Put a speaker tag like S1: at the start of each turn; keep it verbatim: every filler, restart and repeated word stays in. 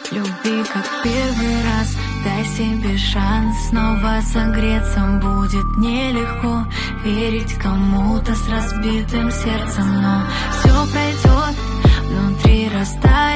S1: Люби, как в первый раз, дай себе шанс. Снова согреться будет нелегко. Верить кому-то с разбитым сердцем, но все пройдет, внутри растает